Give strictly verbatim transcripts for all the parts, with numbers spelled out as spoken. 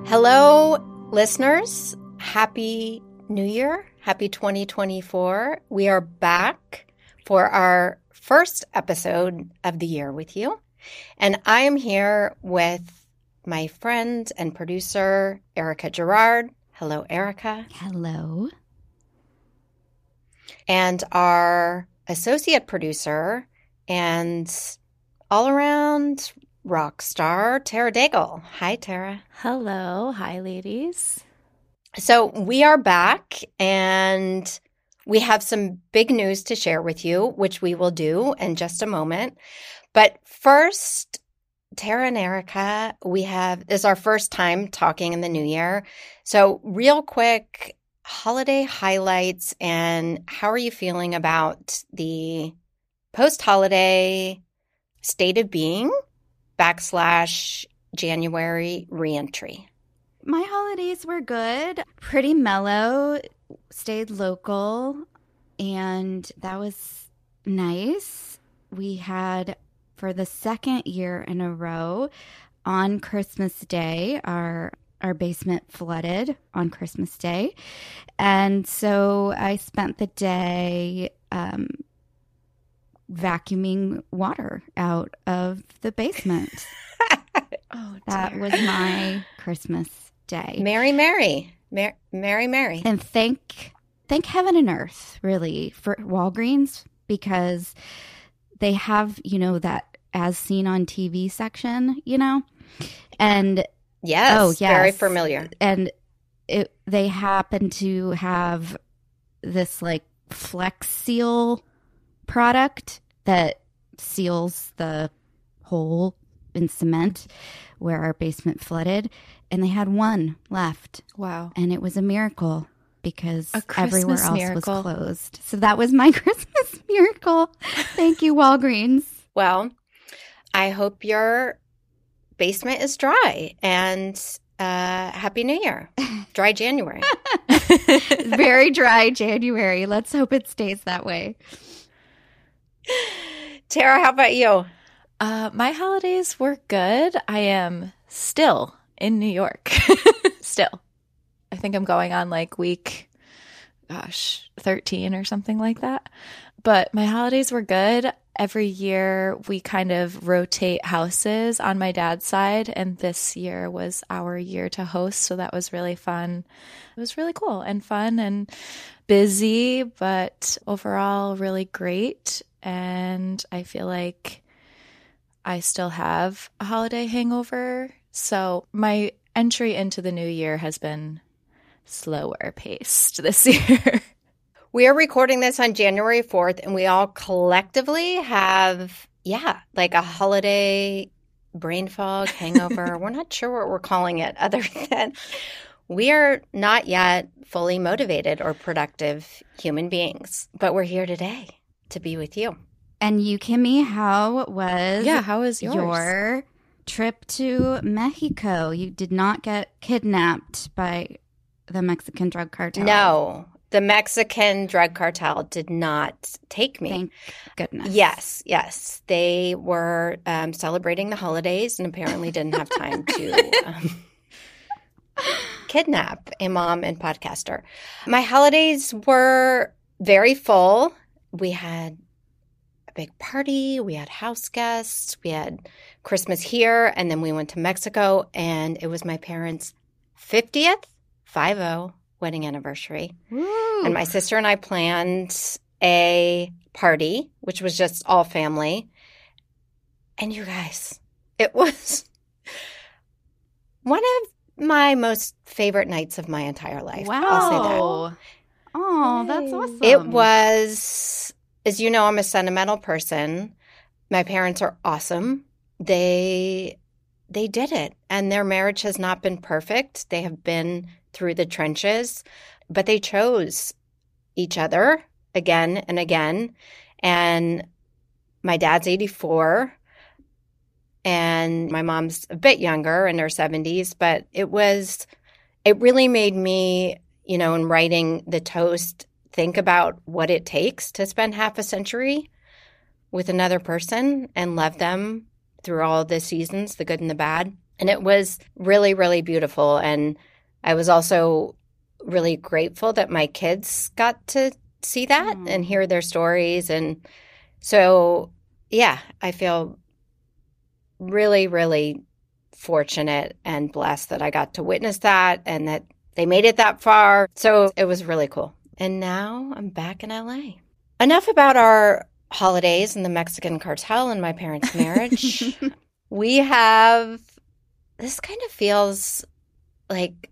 Hello, listeners. Happy New Year. Happy twenty twenty-four. We are back for our first episode of the year with you. And I am here with my friend and producer, Erica Gerard. Hello, Erica. Hello. And our associate producer and all-around rock star, Tara Daigle. Hi, Tara. Hello. Hi, ladies. So we are back, and we have some big news to share with you, which we will do in just a moment. But first, Tara and Erica, we have this is our first time talking in the new year. So real quick, holiday highlights, and how are you feeling about the post-holiday state of being backslash January reentry? My holidays were good, pretty mellow, stayed local, and that was nice. We had, for the second year in a row, on Christmas Day, our our basement flooded on Christmas Day. And so I spent the day um, vacuuming water out of the basement. Oh, that was my Christmas day. Merry, Merry. Mer- Merry, Merry. And thank thank heaven and earth, really, for Walgreens, because they have, you know, that as seen on T V section, you know? And yes, oh, yes. Very familiar. And it, they happen to have this like Flex Seal product that seals the hole in cement where our basement flooded, and they had one left. Wow. And it was a miracle because a everywhere else miracle. was closed. So that was my Christmas miracle. Thank you, Walgreens. Well, I hope your basement is dry, and uh, Happy New Year. Dry January. Very dry January. Let's hope it stays that way. Tara, how about you? Uh, my holidays were good. I am still in New York. Still. I think I'm going on like week, gosh, thirteen or something like that. But my holidays were good. Every year we kind of rotate houses on my dad's side, and this year was our year to host, so that was really fun. It was really cool and fun and busy, but overall really great. And I feel like I still have a holiday hangover. So my entry into the new year has been slower paced this year. We are recording this on January fourth, and we all collectively have, yeah, like a holiday brain fog, hangover. We're not sure what we're calling it, other than we are not yet fully motivated or productive human beings. But we're here today to be with you. And you, Kimmy, how was Yeah, how was yours? your trip to Mexico? You did not get kidnapped by the Mexican drug cartel. No, the Mexican drug cartel did not take me. Thank goodness. Yes, yes. They were um, celebrating the holidays and apparently didn't have time to um, kidnap a mom and podcaster. My holidays were very full. We had a big party. We had house guests. We had Christmas here, and then we went to Mexico, and it was my parents' fiftieth, five oh, wedding anniversary. Woo. And my sister and I planned a party, which was just all family. And you guys, it was one of my most favorite nights of my entire life. Wow. I'll say that. Oh, that's awesome. It was, as you know, I'm a sentimental person. My parents are awesome. They they did it. And their marriage has not been perfect. They have been through the trenches, but they chose each other again and again. And my dad's eighty-four, and my mom's a bit younger, in her seventies, but it was, it really made me, you know, in writing the toast, think about what it takes to spend half a century with another person and love them through all the seasons, the good and the bad. And it was really, really beautiful. And I was also really grateful that my kids got to see that mm. and hear their stories. And so, yeah, I feel really, really fortunate and blessed that I got to witness that and that they made it that far. So it was really cool. And now I'm back in L A. Enough about our holidays and the Mexican cartel and my parents' marriage. We have, this kind of feels like,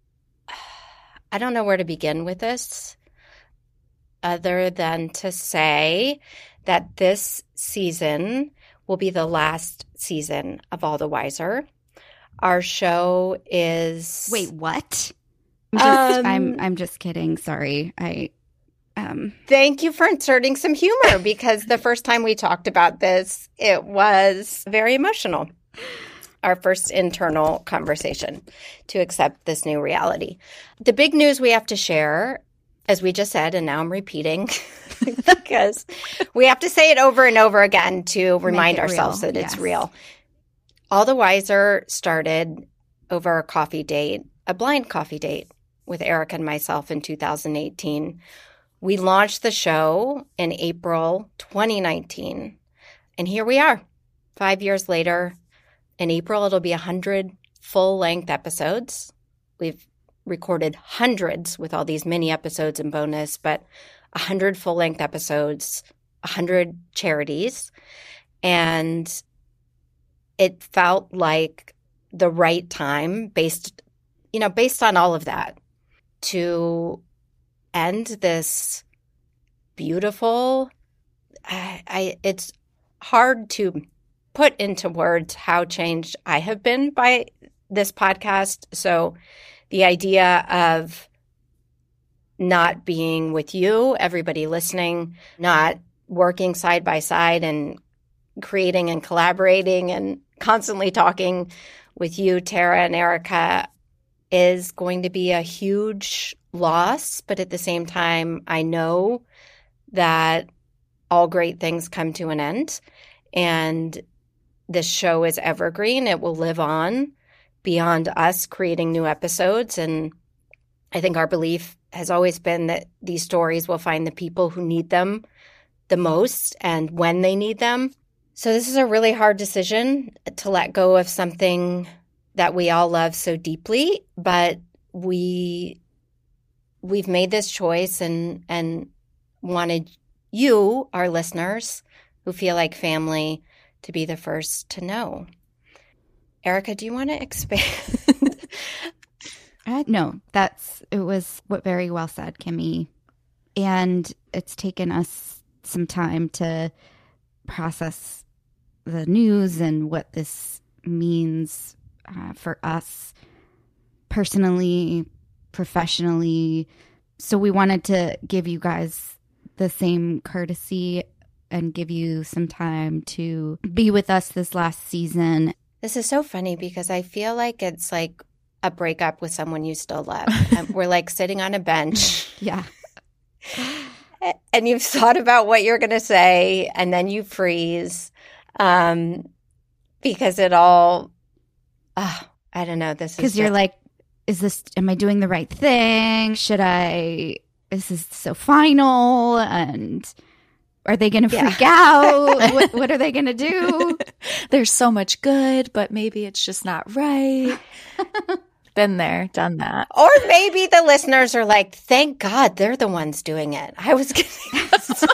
I don't know where to begin with this other than to say that this season will be the last season of All the Wiser. Our show is... Wait, what? I'm just, um, I'm, I'm just kidding. Sorry. I... Um... Thank you for inserting some humor because the first time we talked about this, it was very emotional. Our first internal conversation to accept this new reality. The big news we have to share, as we just said, and now I'm repeating because we have to say it over and over again to remind ourselves real. that yes. it's real. All the Wiser started over a coffee date, a blind coffee date with Erica and myself in two thousand eighteen. We launched the show in April twenty nineteen. And here we are, five years later. In April, it'll be one hundred full-length episodes. We've recorded hundreds with all these mini episodes and bonus, but one hundred full-length episodes, one hundred charities. And it felt like the right time based, you know, based on all of that to end this beautiful, I, I it's hard to put into words how changed I have been by this podcast. So the idea of not being with you, everybody listening, not working side by side and creating and collaborating and constantly talking with you, Tara and Erica, is going to be a huge loss. But at the same time, I know that all great things come to an end. And this show is evergreen. It will live on beyond us creating new episodes. And I think our belief has always been that these stories will find the people who need them the most and when they need them. So this is a really hard decision to let go of something that we all love so deeply, but we we've made this choice and and wanted you, our listeners, who feel like family, to be the first to know. Erica, do you want to expand? uh, no, that's it was what very well said, Kimmy. And it's taken us some time to process the news and what this means uh, for us personally, professionally. So we wanted to give you guys the same courtesy and give you some time to be with us this last season. This is so funny because I feel like it's like a breakup with someone you still love. And we're like sitting on a bench. Yeah. And you've thought about what you're going to say, and then you freeze um, because it all, oh, I don't know. This is because you're like, is this, am I doing the right thing? Should I, is this so final? And are they going to freak yeah. out? what, what are they going to do? There's so much good, but maybe it's just not right. Been there, done that. Or maybe the listeners are like, thank God they're the ones doing it. I was kidding.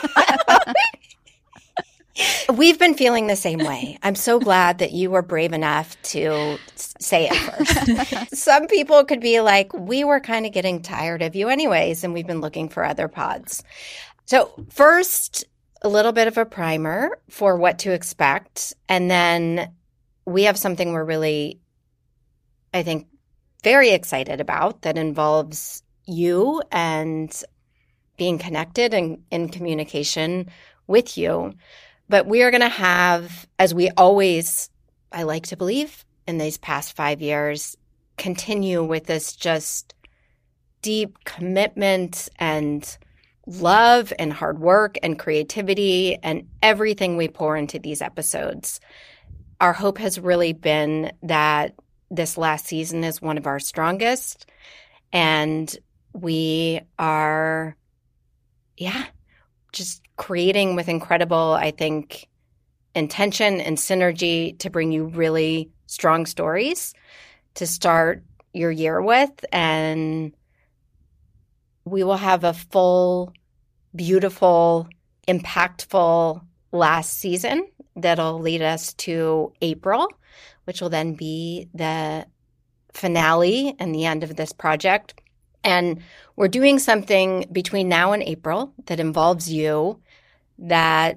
We've been feeling the same way. I'm so glad that you were brave enough to say it first. Some people could be like, we were kind of getting tired of you anyways, and we've been looking for other pods. So first, a little bit of a primer for what to expect. And then we have something we're really, I think, very excited about that involves you and being connected and in communication with you. But we are going to have, as we always, I like to believe, in these past five years, continue with this just deep commitment and love and hard work and creativity and everything we pour into these episodes. our hope has really been that this last season is one of our strongest. And we are, yeah, just creating with incredible, I think, intention and synergy to bring you really strong stories to start your year with. And we will have a full, beautiful, impactful last season that'll lead us to April, which will then be the finale and the end of this project. And we're doing something between now and April that involves you that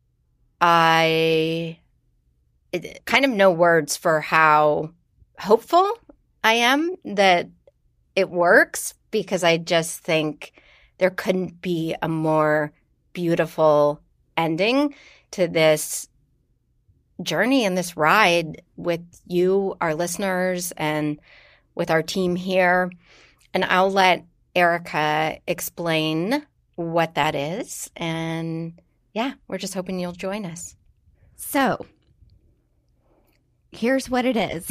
I it, kind of no words for how hopeful I am that it works, because I just think there couldn't be a more beautiful ending to this journey and this ride with you, our listeners, and with our team here. And I'll let Erica explain what that is. And yeah, we're just hoping you'll join us. So here's what it is.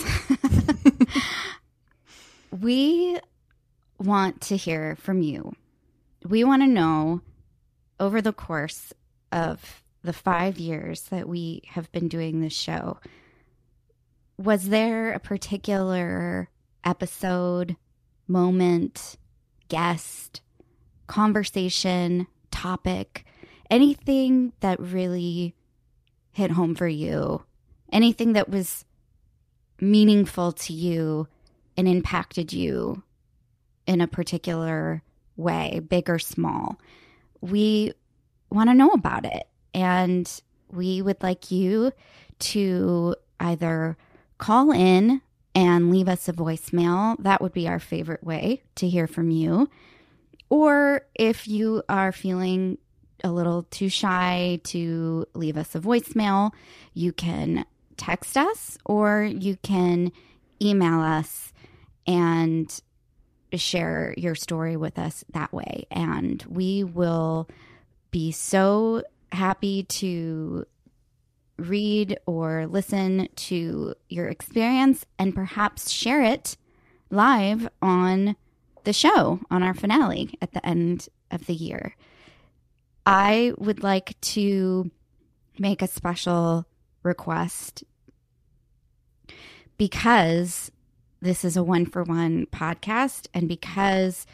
We want to hear from you. We want to know, over the course of the five years that we have been doing this show, was there a particular episode, moment, guest, conversation, topic, anything that really hit home for you, anything that was meaningful to you and impacted you in a particular way, big or small? We want to know about it. And we would like you to either call in and leave us a voicemail. That would be our favorite way to hear from you. Or if you are feeling a little too shy to leave us a voicemail, you can text us or you can email us and share your story with us that way. And we will be so happy to read or listen to your experience and perhaps share it live on the show, on our finale at the end of the year. I would like to make a special request, because this is a one-for-one podcast and because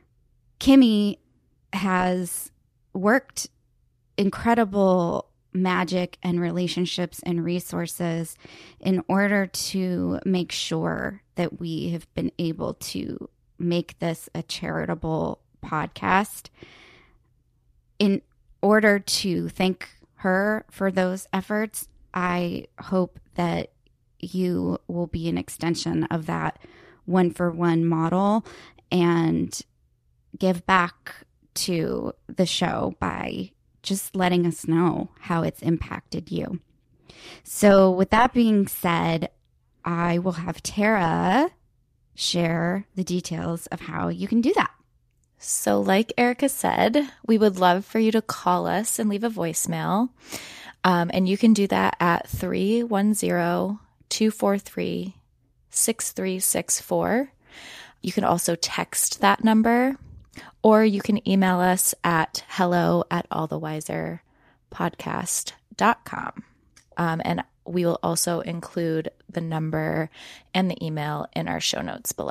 Kimmy has worked incredible magic and relationships and resources in order to make sure that we have been able to make this a charitable podcast. In order to thank her for those efforts, I hope that you will be an extension of that one-for-one model and give back to the show by just letting us know how it's impacted you. So with that being said, I will have Tara share the details of how you can do that. So like Erica said, we would love for you to call us and leave a voicemail. Um, and you can do that at three one zero, two four three, six three six four. You can also text that number, or you can email us at hello at allthewiserpodcast dot com. Um, and we will also include the number and the email in our show notes below.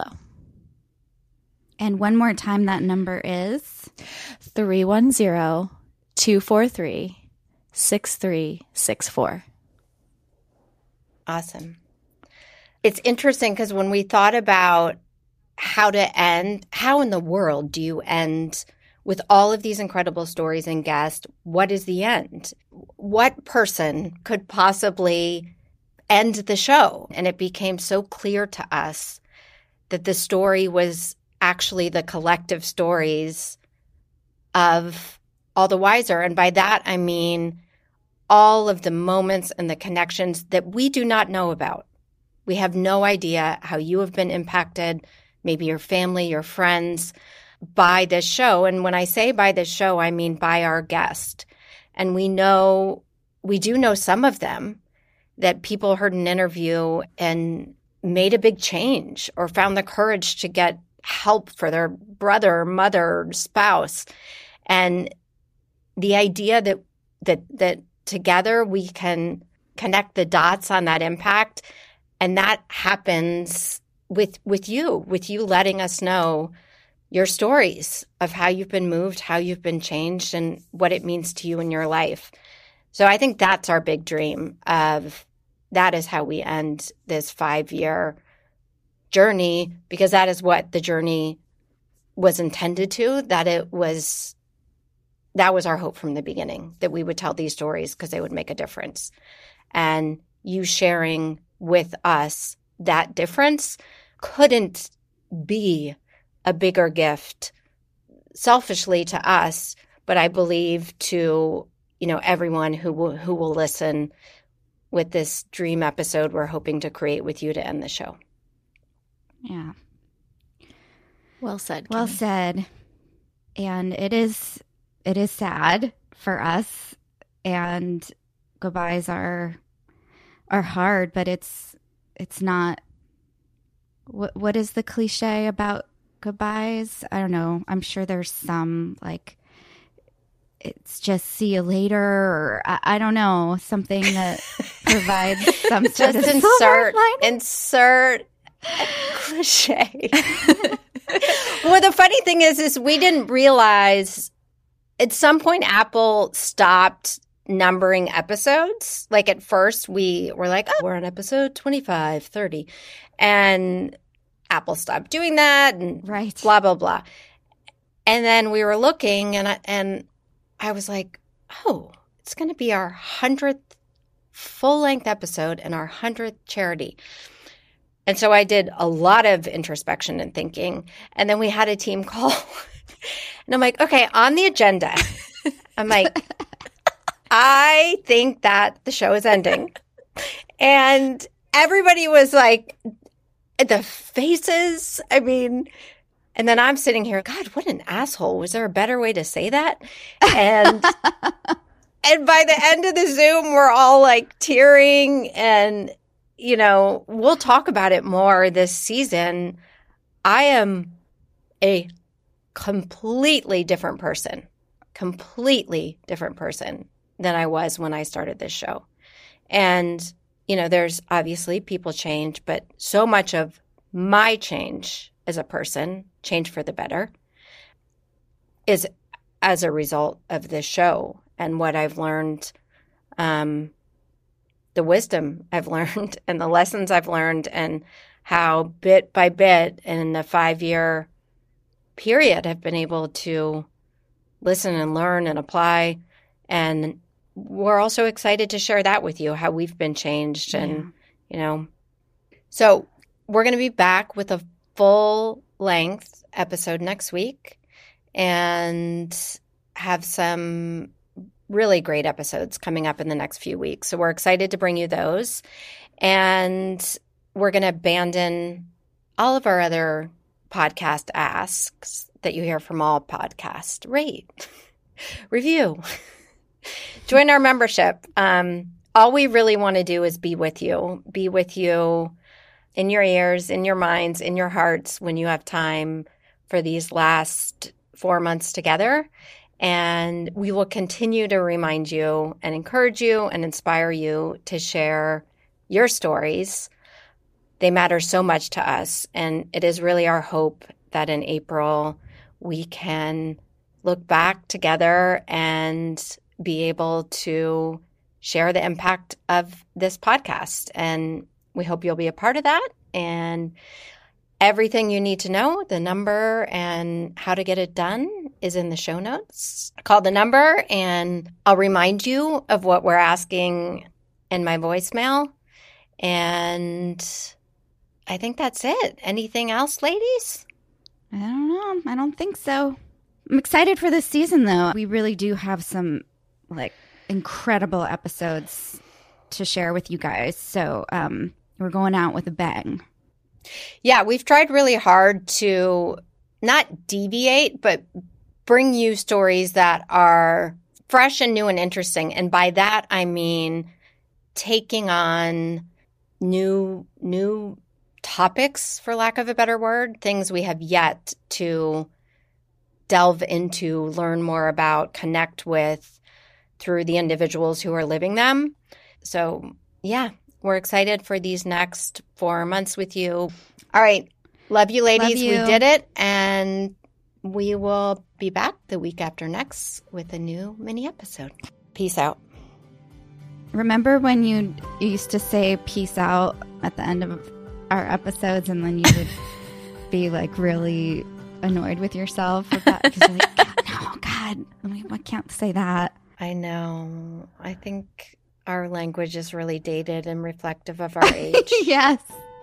And one more time, that number is three one zero, two four three, six three six four. Awesome. It's interesting because when we thought about how to end, how in the world do you end with all of these incredible stories and guests? What is the end? What person could possibly end the show? And it became so clear to us that the story was actually the collective stories of All the Wiser. And by that, I mean all of the moments and the connections that we do not know about. We have no idea how you have been impacted, maybe your family, your friends, by this show. And when I say by this show, I mean by our guest. And we know, we do know some of them. that people heard an interview and made a big change or found the courage to get help for their brother, mother, spouse. And the idea that that that together we can connect the dots on that impact, and that happens with with you, with you letting us know your stories of how you've been moved, how you've been changed, and what it means to you in your life. So I think that's our big dream of that is how we end this five-year journey, because that is what the journey was intended to, that it was that was our hope from the beginning, that we would tell these stories because they would make a difference. And you sharing with us that difference couldn't be a bigger gift selfishly to us, but I believe to, you know, everyone who will, who will listen with this dream episode we're hoping to create with you to end the show. Yeah. Well said. Well Kimmy. said. And it is it is sad for us, and goodbyes are are hard, but it's it's not what what is the cliche about goodbyes? I don't know. I'm sure there's some like it's just see you later, or I, I don't know, something that provides some sort Just of insert lining. insert a cliche. Well, the funny thing is, is we didn't realize at some point Apple stopped numbering episodes. Like at first we were like, oh, we're on episode twenty-five, thirty. And Apple stopped doing that and Right. blah, blah, blah. And then we were looking and I, and I was like, oh, it's going to be our hundredth full-length episode and our hundredth charity. And so I did a lot of introspection and thinking. And then we had a team call. And I'm like, okay, on the agenda, I'm like, I think that the show is ending. And everybody was like, the faces, I mean, and then I'm sitting here, God, what an asshole. Was there a better way to say that? And and by the end of the Zoom, we're all like tearing, and you know, we'll talk about it more this season. I am a completely different person, completely different person than I was when I started this show. And, you know, there's obviously people change, but so much of my change as a person, change for the better, is as a result of this show and what I've learned, um, the wisdom I've learned and the lessons I've learned, and how bit by bit in the five-year period I've been able to listen and learn and apply. And we're also excited to share that with you, how we've been changed. And, Yeah. you know, so we're going to be back with a full length episode next week and have some really great episodes coming up in the next few weeks. So we're excited to bring you those. And we're going to abandon all of our other podcast asks that you hear from all podcasts. Rate, review, join our membership. Um, all we really want to do is be with you, be with you in your ears, in your minds, in your hearts when you have time for these last four months together. And we will continue to remind you and encourage you and inspire you to share your stories. They matter so much to us. And it is really our hope that in April we can look back together and be able to share the impact of this podcast. And we hope you'll be a part of that. And everything you need to know, the number and how to get it done, is in the show notes. Call the number and I'll remind you of what we're asking in my voicemail. And I think that's it. Anything else, ladies? I don't know. I don't think so. I'm excited for this season, though. We really do have some like incredible episodes to share with you guys. So um, we're going out with a bang. Yeah, we've tried really hard to not deviate, but bring you stories that are fresh and new and interesting. And by that, I mean taking on new new topics, for lack of a better word, things we have yet to delve into, learn more about, connect with through the individuals who are living them. So, yeah, we're excited for these next four months with you. All right. Love you, ladies. Love you. We did it. And we will be back the week after next with a new mini episode. Peace out. Remember when you, you used to say peace out at the end of our episodes, and then you would be like really annoyed with yourself about because you're like, God, no, God, I mean, I can't say that. I know. I think our language is really dated and reflective of our age. Yes.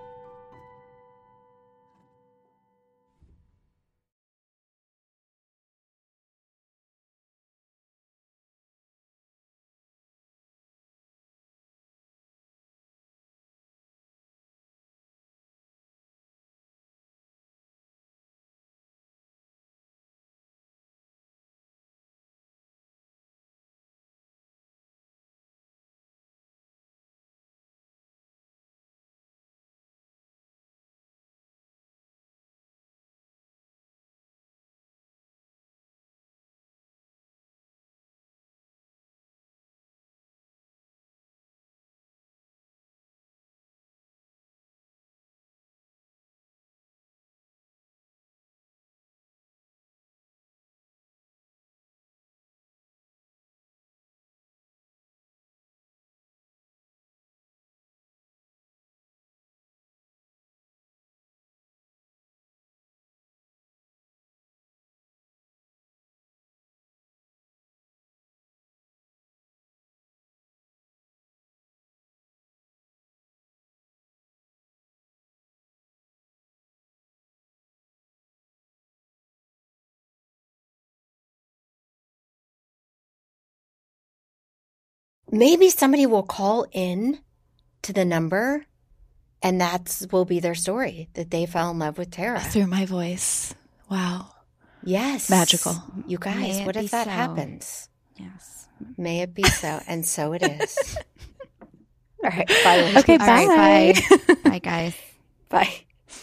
Maybe somebody will call in to the number and that's will be their story, that they fell in love with Tara. Through my voice. Wow. Yes. Magical. You guys, what if that so? happens? Yes. May it be so. And so it is. All right. Bye. Okay, bye. All right, bye. Bye, guys. Bye.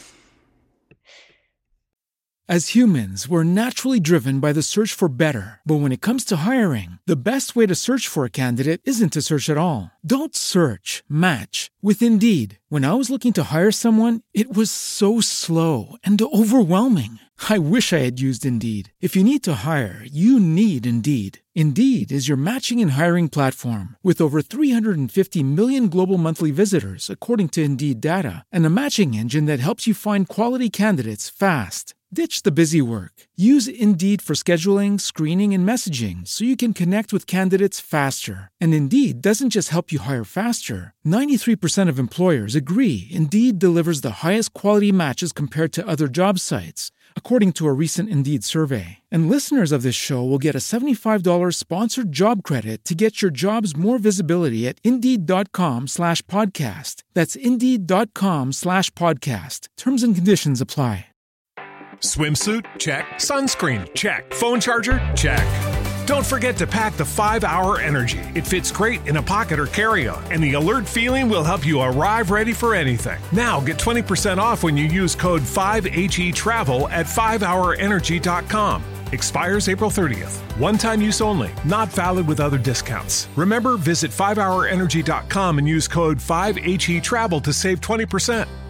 As humans, we're naturally driven by the search for better. But when it comes to hiring, the best way to search for a candidate isn't to search at all. Don't search, match with Indeed. When I was looking to hire someone, it was so slow and overwhelming. I wish I had used Indeed. If you need to hire, you need Indeed. Indeed is your matching and hiring platform with over three hundred fifty million global monthly visitors, according to Indeed data, and a matching engine that helps you find quality candidates fast. Ditch the busy work. Use Indeed for scheduling, screening, and messaging so you can connect with candidates faster. And Indeed doesn't just help you hire faster. ninety-three percent of employers agree Indeed delivers the highest quality matches compared to other job sites, according to a recent Indeed survey. And listeners of this show will get a seventy-five dollars sponsored job credit to get your jobs more visibility at Indeed.com slash podcast. That's Indeed.com slash podcast. Terms and conditions apply. Swimsuit? Check. Sunscreen? Check. Phone charger? Check. Don't forget to pack the five hour Energy. It fits great in a pocket or carry-on, and the alert feeling will help you arrive ready for anything. Now get twenty percent off when you use code five H E travel at five hour energy dot com. Expires April thirtieth. One-time use only. Not valid with other discounts. Remember, visit five hour energy dot com and use code five H E travel to save twenty percent.